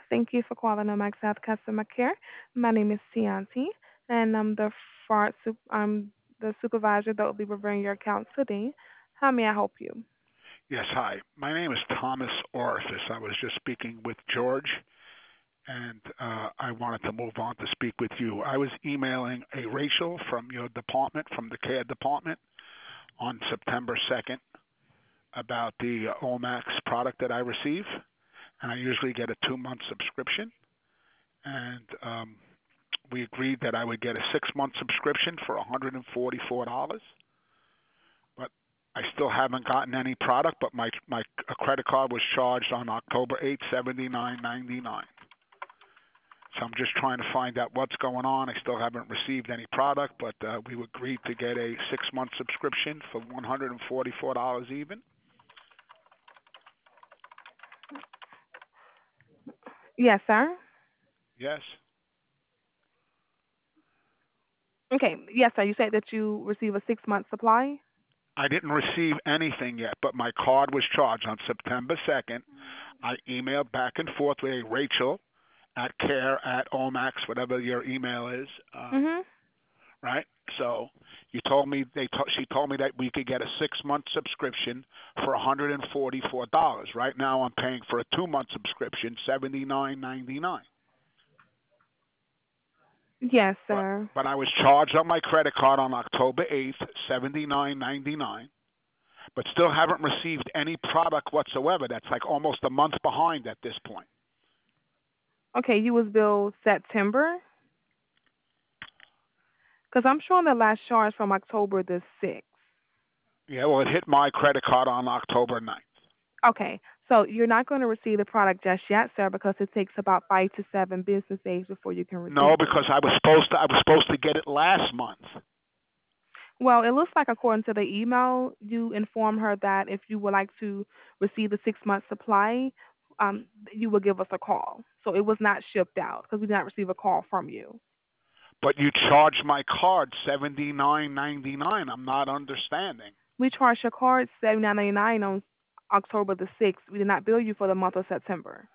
Thank you for calling Omax Health Customer Care. My name is Tianti, and I'm the supervisor that will be reviewing your account today. How may I help you? Yes, hi. My name is Thomas Orifice. I was just speaking with George, and I wanted to move on to speak with you. I was emailing a Rachel from your department, from the care department, on September 2nd about the Omax product that I receive, and I usually get a 2-month subscription, and we agreed that I would get a 6-month subscription for $144, but I still haven't gotten any product, but my credit card was charged on October 8th, $79.99. So I'm just trying to find out what's going on. I still haven't received any product, but we agreed to get a 6-month subscription for $144 even. Yes, sir. Yes. Okay. Yes, sir. You said that you receive a 6-month supply. I didn't receive anything yet, but my card was charged on September 2nd. I emailed back and forth with a Rachel at care at Omax, whatever your email is. Mhm. Right? So you told me she told me that we could get a 6-month subscription for $144. Right now I'm paying for a 2-month subscription, $79.99. Yes, But sir. but I was charged on my credit card on October 8th, $79.99. But still haven't received any product whatsoever. That's like almost a month behind at this point. Okay, you was billed September because I'm showing the last charge from October the 6th. Yeah, well, it hit my credit card on October 9th. Okay, so you're not going to receive the product just yet, sir, because it takes about 5 to 7 business days before you can No, receive it. because I was supposed to get it last month. Well, it looks like according to the email, you inform her that if you would like to receive the 6 month supply, you will give us a call. So it was not shipped out because we did not receive a call from you. But you charge my card $79.99. I'm not understanding. We charged your card $79.99 on October the 6th. We did not bill you for the month of September.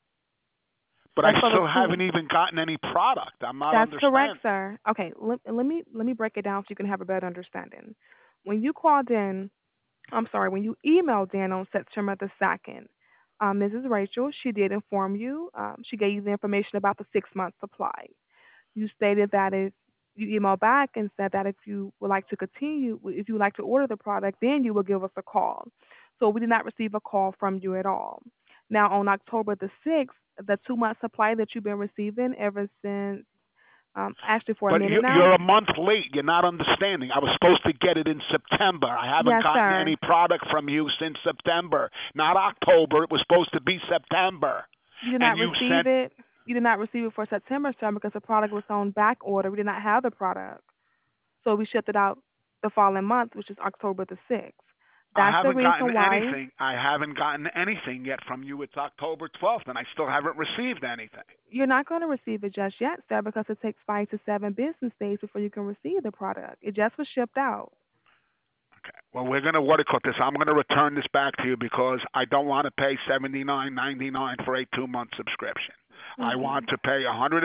But I That's for the still two. haven't even gotten any product. I'm not That's correct, understanding. sir. Okay, let me break it down so you can have a better understanding. When you called in, I'm sorry, when you emailed in on September the 2nd, Mrs. Rachel, she did inform you. She gave you the information about the 6 month supply. You stated that if you emailed back and said that if you would like to continue, if you would like to order the product, then you will give us a call. So we did not receive a call from you at all. Now, on October the 6th, the 2 month supply that you've been receiving ever since, actually for a But minute now. you're a month late. You're not understanding. I was supposed to get it in September. I haven't Yes, gotten sir. any product from you since September. Not October. It was supposed to be September. You did And not you receive sent, it. You did not receive it for September, sir, because the product was on back order. We did not have the product, so we shipped it out the following month, which is October the 6th. I That's the haven't gotten reason why anything. I haven't gotten anything yet from you. It's October 12th, and I still haven't received anything. you're not going to receive it just yet, sir, because it takes 5 to 7 business days before you can receive the product. It just was shipped out. Okay. Well, we're gonna what do you call this? I'm gonna return this back to you because I don't want to pay $79.99 for a 2-month subscription. I Okay. want to pay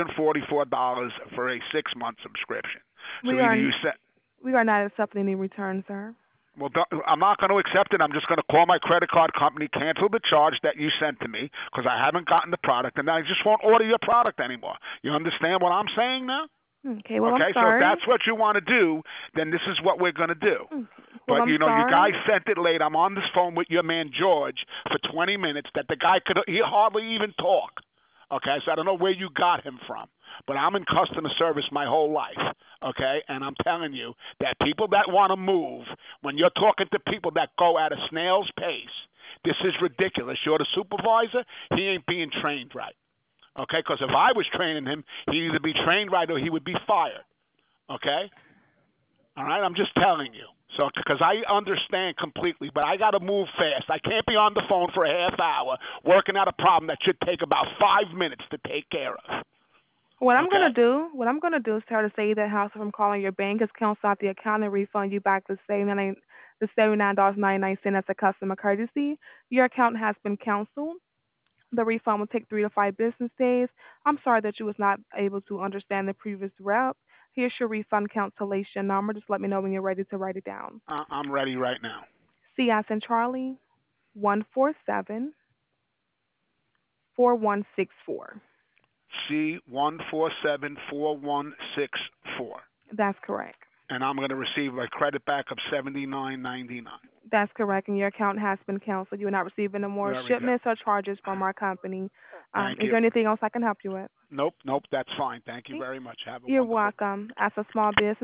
$144 for a 6-month subscription. So We either are you send. we are not accepting any return, sir. Well, I'm not going to accept it. I'm just going to call my credit card company, cancel the charge that you sent to me because I haven't gotten the product, and I just won't order your product anymore. You understand what I'm saying now? Okay. Well, I'm Okay, so if sorry. that's what you want to do, then this is what we're going to do. Okay. Well, But I'm you sorry. guys sent it late. I'm on this phone with your man George for 20 minutes. That the guy he hardly even talk. Okay, so I don't know where you got him from, but I'm in customer service my whole life. Okay, and I'm telling you that people that want to move, when you're talking to people that go at a snail's pace, this is ridiculous. You're the supervisor. He ain't being trained right. Okay, because if I was training him, he'd either be trained right or he would be fired. Okay. All right, I'm just telling you. So, because I understand completely, but I got to move fast. I can't be on the phone for a half hour working out a problem that should take about 5 minutes to take care of. Okay? What I'm gonna do is tell her to say that house from calling your bank is cancel out the account and refund you back the $79.99 as a customer courtesy. Your account has been canceled. The refund will take 3 to 5 business days. I'm sorry that you was not able to understand the previous rep. Here's your refund cancellation number. Just let me know when you're ready to write it down. I'm ready right now. C as in Charlie, 1474164. C1474164. That's correct. And I'm going to receive a credit back of $79.99. That's correct, and your account has been canceled. You are not receiving no more Very good. shipments or charges from our company. Thank Is you. there anything else I can help you with? Nope, nope, that's fine. Thank you very much. Have a You're wonderful day. welcome. As a small business,